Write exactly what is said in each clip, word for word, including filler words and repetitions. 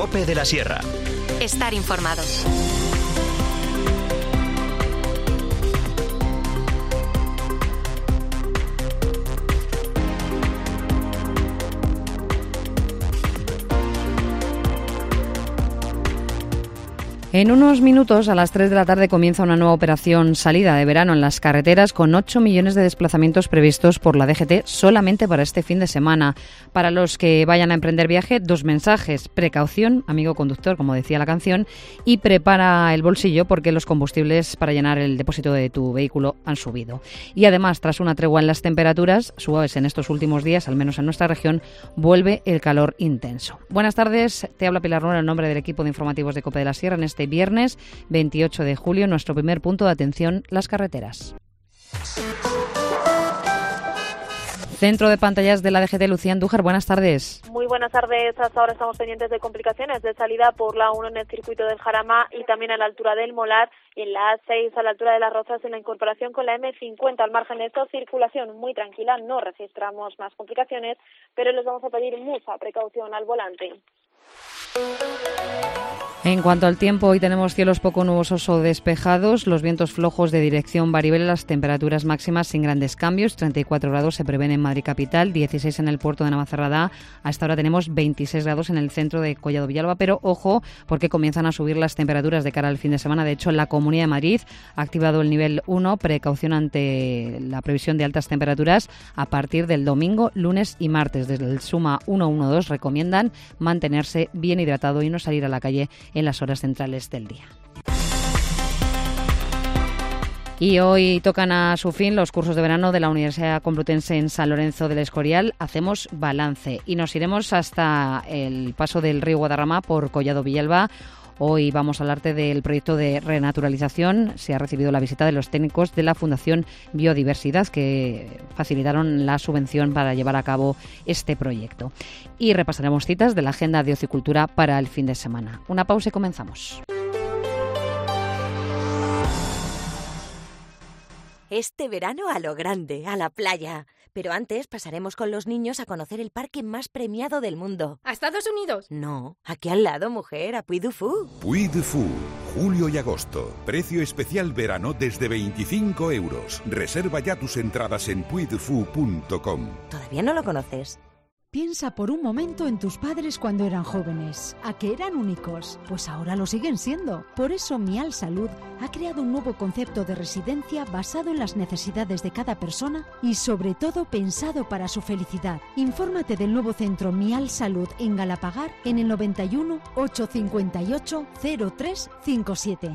COPE de la Sierra. Estar informado. En unos minutos, a las tres de la tarde, comienza una nueva operación salida de verano en las carreteras con ocho millones de desplazamientos previstos por la D G T solamente para este fin de semana. Para los que vayan a emprender viaje, dos mensajes. Precaución, amigo conductor, como decía la canción, y prepara el bolsillo porque los combustibles para llenar el depósito de tu vehículo han subido. Y además, tras una tregua en las temperaturas suaves en estos últimos días, al menos en nuestra región, vuelve el calor intenso. Buenas tardes, te habla Pilar Nora en nombre del equipo de informativos de COPE de la Sierra en este viernes veintiocho de julio, nuestro primer punto de atención, las carreteras. Centro de pantallas de la D G T, Lucía Andújar, buenas tardes. Muy buenas tardes. Hasta ahora estamos pendientes de complicaciones de salida por la uno en el circuito del Jarama y también a la altura del Molar, y en la A seis a la altura de Las Rozas en la incorporación con la eme cincuenta. Al margen de esto, circulación muy tranquila, no registramos más complicaciones, pero les vamos a pedir mucha precaución al volante. En cuanto al tiempo, hoy tenemos cielos poco nubosos o despejados, los vientos flojos de dirección variable, las temperaturas máximas sin grandes cambios, treinta y cuatro grados se prevén en Madrid capital, dieciséis en el puerto de Navacerrada, hasta ahora tenemos veintiséis grados en el centro de Collado Villalba, pero ojo, porque comienzan a subir las temperaturas de cara al fin de semana. De hecho, la Comunidad de Madrid ha activado el nivel uno, precaución ante la previsión de altas temperaturas a partir del domingo, lunes y martes. Desde el Suma ciento doce recomiendan mantenerse bien hidratado y no salir a la calle en las horas centrales del día. Y hoy tocan a su fin los cursos de verano de la Universidad Complutense en San Lorenzo del Escorial. Hacemos balance y nos iremos hasta el paso del río Guadarrama por Collado Villalba. Hoy vamos a hablarte del proyecto de renaturalización. Se ha recibido la visita de los técnicos de la Fundación Biodiversidad que facilitaron la subvención para llevar a cabo este proyecto. Y repasaremos citas de la agenda de Ocicultura para el fin de semana. Una pausa y comenzamos. Este verano a lo grande, a la playa. Pero antes pasaremos con los niños a conocer el parque más premiado del mundo. ¿A Estados Unidos? No, aquí al lado, mujer, a Puy du Fou. Puy du Fou, julio y agosto. Precio especial verano desde veinticinco euros. Reserva ya tus entradas en puy du fou punto com. ¿Todavía no lo conoces? Piensa por un momento en tus padres cuando eran jóvenes, a que eran únicos, pues ahora lo siguen siendo. Por eso Mial Salud ha creado un nuevo concepto de residencia basado en las necesidades de cada persona y sobre todo pensado para su felicidad. Infórmate del nuevo centro Mial Salud en Galapagar en el noventa y uno, ochocientos cincuenta y ocho, cero tres cincuenta y siete.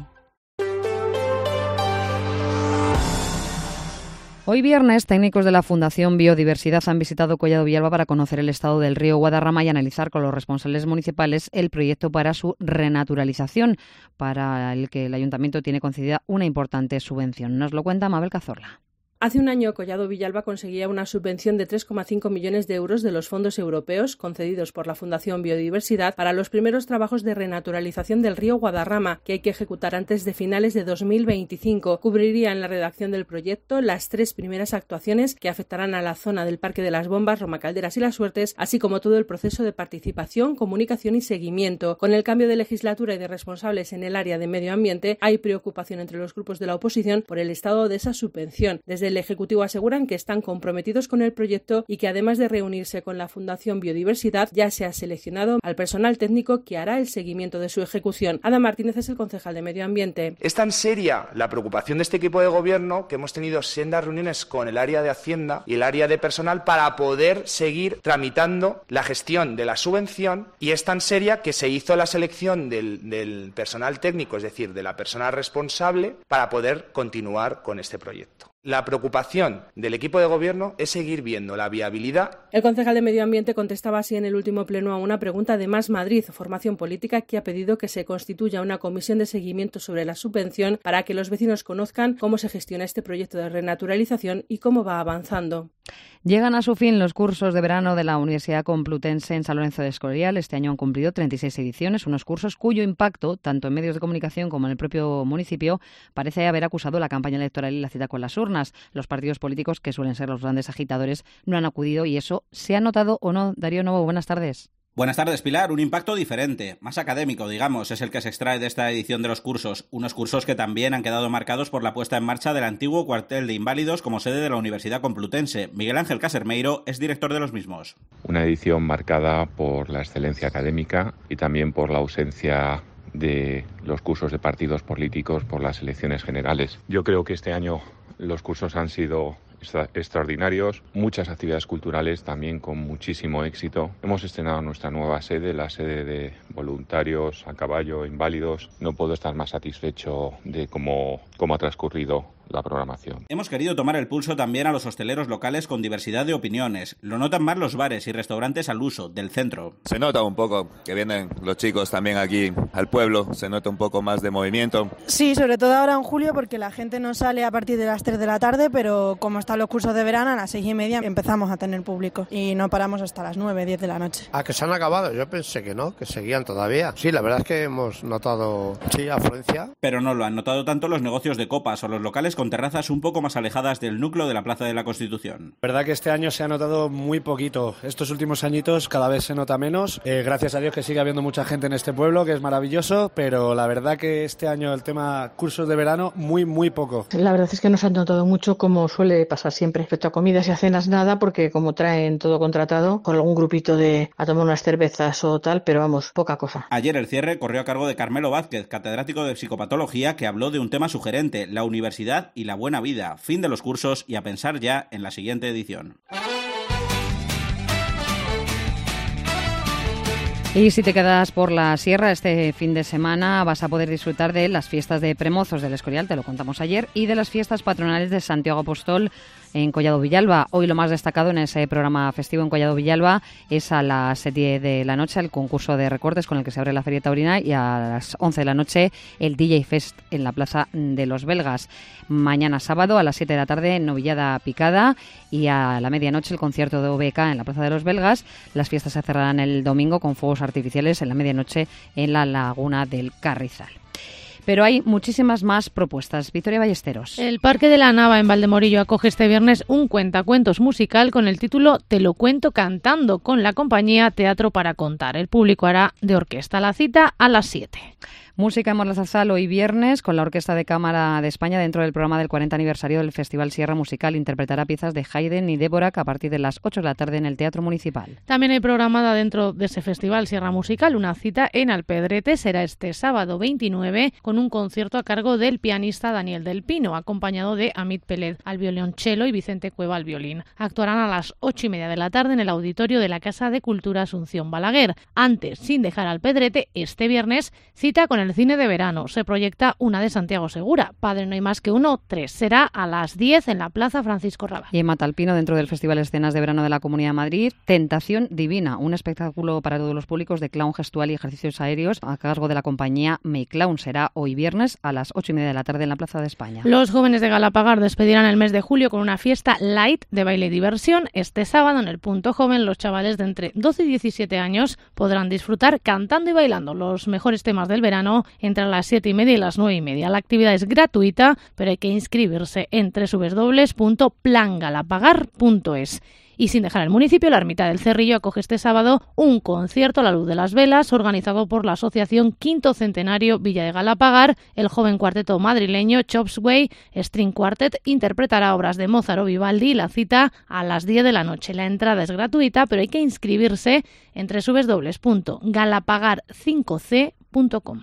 Hoy viernes, técnicos de la Fundación Biodiversidad han visitado Collado Villalba para conocer el estado del río Guadarrama y analizar con los responsables municipales el proyecto para su renaturalización, para el que el Ayuntamiento tiene concedida una importante subvención. Nos lo cuenta Mabel Cazorla. Hace un año, Collado Villalba conseguía una subvención de tres coma cinco millones de euros de los fondos europeos concedidos por la Fundación Biodiversidad para los primeros trabajos de renaturalización del río Guadarrama, que hay que ejecutar antes de finales de dos mil veinticinco. Cubriría en la redacción del proyecto las tres primeras actuaciones que afectarán a la zona del Parque de las Bombas, Romacalderas y Las Suertes, así como todo el proceso de participación, comunicación y seguimiento. Con el cambio de legislatura y de responsables en el área de medio ambiente, hay preocupación entre los grupos de la oposición por el estado de esa subvención. Desde el Ejecutivo aseguran que están comprometidos con el proyecto y que además de reunirse con la Fundación Biodiversidad ya se ha seleccionado al personal técnico que hará el seguimiento de su ejecución. Ada Martínez es el concejal de Medio Ambiente. Es tan seria la preocupación de este equipo de gobierno que hemos tenido sendas reuniones con el área de Hacienda y el área de personal para poder seguir tramitando la gestión de la subvención, y es tan seria que se hizo la selección del, del personal técnico, es decir, de la persona responsable, para poder continuar con este proyecto. La preocupación del equipo de gobierno es seguir viendo la viabilidad. El concejal de Medio Ambiente contestaba así en el último pleno a una pregunta de Más Madrid, formación política, que ha pedido que se constituya una comisión de seguimiento sobre la subvención para que los vecinos conozcan cómo se gestiona este proyecto de renaturalización y cómo va avanzando. Llegan a su fin los cursos de verano de la Universidad Complutense en San Lorenzo del Escorial. Este año han cumplido treinta y seis ediciones, unos cursos cuyo impacto, tanto en medios de comunicación como en el propio municipio, parece haber acusado la campaña electoral y la cita con las urnas. Los partidos políticos, que suelen ser los grandes agitadores, no han acudido y eso se ha notado o no. Darío Novo, buenas tardes. Buenas tardes, Pilar. Un impacto diferente, más académico, digamos, es el que se extrae de esta edición de los cursos. Unos cursos que también han quedado marcados por la puesta en marcha del antiguo cuartel de Inválidos como sede de la Universidad Complutense. Miguel Ángel Casermeiro es director de los mismos. Una edición marcada por la excelencia académica y también por la ausencia de los cursos de partidos políticos por las elecciones generales. Yo creo que este año los cursos han sido extraordinarios, muchas actividades culturales también con muchísimo éxito. Hemos estrenado nuestra nueva sede, la sede de voluntarios a caballo, inválidos. No puedo estar más satisfecho de cómo, cómo ha transcurrido la programación. Hemos querido tomar el pulso también a los hosteleros locales con diversidad de opiniones. Lo notan más los bares y restaurantes al uso del centro. Se nota un poco que vienen los chicos también aquí al pueblo, se nota un poco más de movimiento. Sí, sobre todo ahora en julio porque la gente no sale a partir de las tres de la tarde, pero como están los cursos de verano, a las seis y media empezamos a tener público y no paramos hasta las nueve, diez de la noche. ¿A que se han acabado? Yo pensé que no, que seguían todavía. Sí, la verdad es que hemos notado, sí, afluencia. Pero no lo han notado tanto los negocios de copas o los locales con terrazas un poco más alejadas del núcleo de la Plaza de la Constitución. La verdad que este año se ha notado muy poquito. Estos últimos añitos cada vez se nota menos. Eh, gracias a Dios que sigue habiendo mucha gente en este pueblo, que es maravilloso, pero la verdad que este año el tema cursos de verano, muy, muy poco. La verdad es que no se ha notado mucho, como suele pasar siempre. Respecto a comidas y a cenas, nada, porque como traen todo contratado, con algún grupito de a tomar unas cervezas o tal, pero vamos, poca cosa. Ayer el cierre corrió a cargo de Carmelo Vázquez, catedrático de psicopatología, que habló de un tema sugerente, la universidad y la buena vida. Fin de los cursos y a pensar ya en la siguiente edición. Y si te quedas por la sierra este fin de semana vas a poder disfrutar de las fiestas de Premozos del Escorial, te lo contamos ayer, y de las fiestas patronales de Santiago Apóstol en Collado Villalba. Hoy lo más destacado en ese programa festivo en Collado Villalba es a las diez de la noche el concurso de recortes con el que se abre la Feria Taurina y a las once de la noche el D J Fest en la Plaza de los Belgas. Mañana sábado a las siete de la tarde Novillada Picada y a la medianoche el concierto de O B K en la Plaza de los Belgas. Las fiestas se cerrarán el domingo con fuegos artificiales en la medianoche en la Laguna del Carrizal. Pero hay muchísimas más propuestas. Victoria Ballesteros. El Parque de la Nava en Valdemorillo acoge este viernes un cuentacuentos musical con el título Te lo cuento cantando, con la compañía Teatro para Contar. El público hará de orquesta. La cita a las siete. Música en Morlazarzal hoy viernes con la Orquesta de Cámara de España dentro del programa del cuarenta aniversario del Festival Sierra Musical. Interpretará piezas de Haydn y Dvorak a partir de las ocho de la tarde en el Teatro Municipal. También hay programada dentro de ese Festival Sierra Musical una cita en Alpedrete. Será este sábado veintinueve con un concierto a cargo del pianista Daniel del Pino, acompañado de Amit Peled al violonchelo y Vicente Cueva al violín. Actuarán a las ocho y media de la tarde en el auditorio de la Casa de Cultura Asunción Balaguer. Antes, sin dejar Alpedrete, este viernes cita con el cine de verano. Se proyecta una de Santiago Segura, Padre no hay más que uno, tres. Será a las diez en la Plaza Francisco Raba. Y en Matalpino, dentro del Festival Escenas de Verano de la Comunidad de Madrid, Tentación Divina, un espectáculo para todos los públicos de clown gestual y ejercicios aéreos a cargo de la compañía Mayclown. Será hoy viernes a las ocho y media de la tarde en la Plaza de España. Los jóvenes de Galapagar despedirán el mes de julio con una fiesta light de baile y diversión. Este sábado en el Punto Joven los chavales de entre doce y diecisiete años podrán disfrutar cantando y bailando los mejores temas del verano entre las siete y media y las nueve y media. La actividad es gratuita, pero hay que inscribirse en doble u doble u doble u punto plan galapagar punto es. Y sin dejar el municipio, la Ermita del Cerrillo acoge este sábado un concierto a la luz de las velas organizado por la Asociación Quinto Centenario Villa de Galapagar. El joven cuarteto madrileño Chopsway String Quartet interpretará obras de Mozart o Vivaldi. La cita a las diez de la noche. La entrada es gratuita, pero hay que inscribirse en doble u doble u doble u punto galapagar cinco c punto com.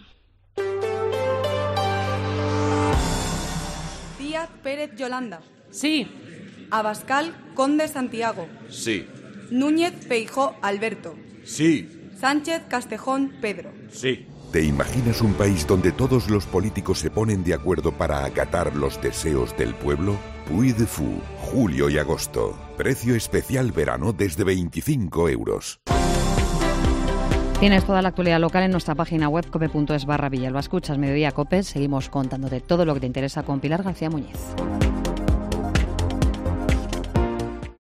Díaz Pérez Yolanda. Sí. Abascal Conde Santiago. Sí. Núñez Feijó Alberto. Sí. Sánchez Castejón Pedro. Sí. ¿Te imaginas un país donde todos los políticos se ponen de acuerdo para acatar los deseos del pueblo? Puy de Fou, julio y agosto. Precio especial verano desde veinticinco euros. Tienes toda la actualidad local en nuestra página web cope punto es barra Villalba. Escuchas Mediodía Cope. Seguimos contándote todo lo que te interesa con Pilar García Muñiz.